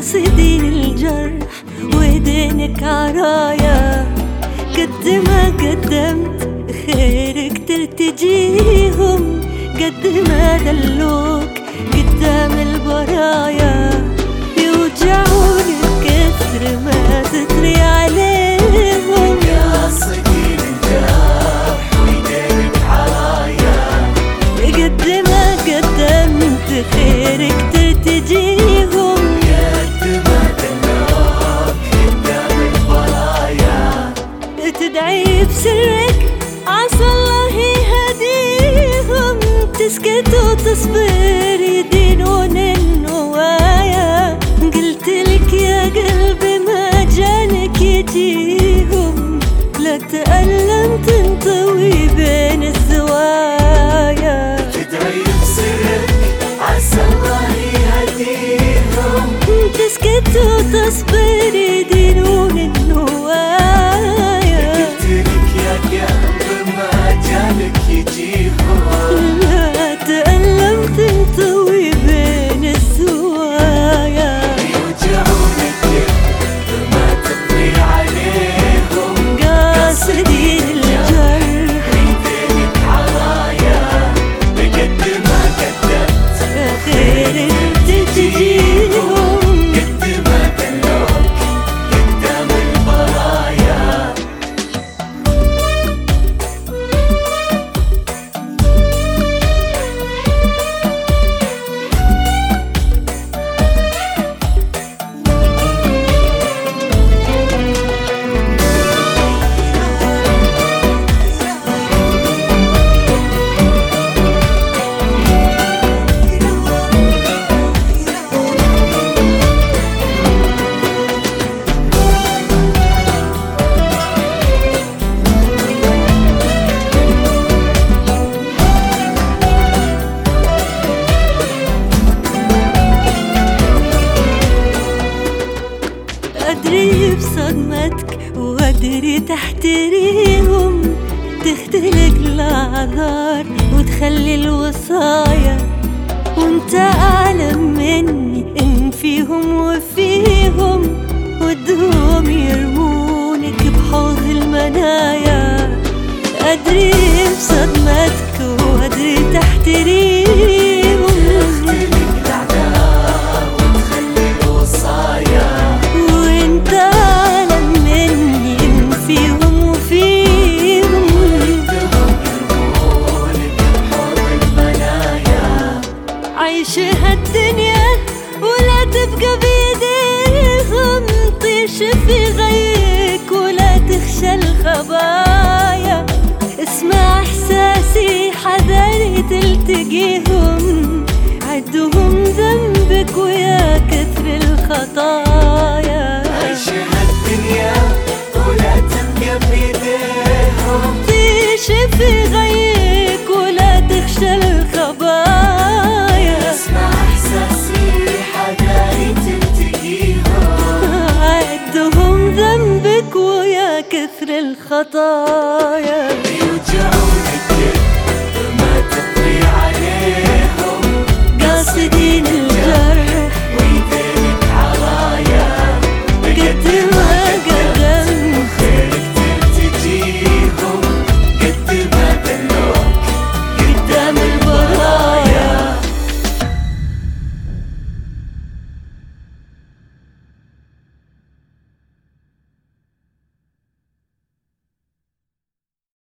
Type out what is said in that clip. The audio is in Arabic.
قاصدين الجرح وايدينك عرايا. قد ما قدمت خيرك ترتجيهم، قد ما دلوك قدام البرايا. يوجعوني بكثر ما تطري عليهم، قاصدين الجرح وايدينك عرايا. قد ما قدمت خيرك ترتجيهم، قد ما دلوك قدام البرايا. تدعي بسرك عسى الله يهديهم، تسكت وتصبر يدينون النوايا. قلتلك يا قلبي ما جانك يجيهم، لا تألم تنطوي بين الزوايا. تدعي بسرك عسى الله يهديهم، تسكت وتصبر يدينون النوايا. قلتلك يا قلبي ما جانك يجيهم، لا تألم تنطوي بين الزوايا. يوجعونك ما تطري عليهم، قاصدين الجرح وايدينك عرايا. قد ما قدمت خيرك تجيهم، قد ما دلوك قدام البرايا. أدري بصدمتك وأدري تحتريهم، تختلق الأعذار وتخلي الوصايا. وانت أعلم مني إن فيهم وفيهم، ودهم يرمونك بحوض المنايا. أدري بصدمتك وأدري تحتريهم، وتخلي الوصايا. وانت أعلم مني إن فيهم وفيهم، يرمونك بحوض المنايا. عيش هالدنيا ولا تبقى بيديهم، طيش في غيك ولا تخشى الخبايا. اسمع إحساسي حذري تلتقيهم، عدهم ذنبك ويا كثر الخطايا. عيش هالدنيا ولا تبقى بيديهم، طيش في غيك ولا تخشى الخبايا. اسمع احساسي حذاري تلتقيهم، عدهم ذنبك ويا كثر الخطايا.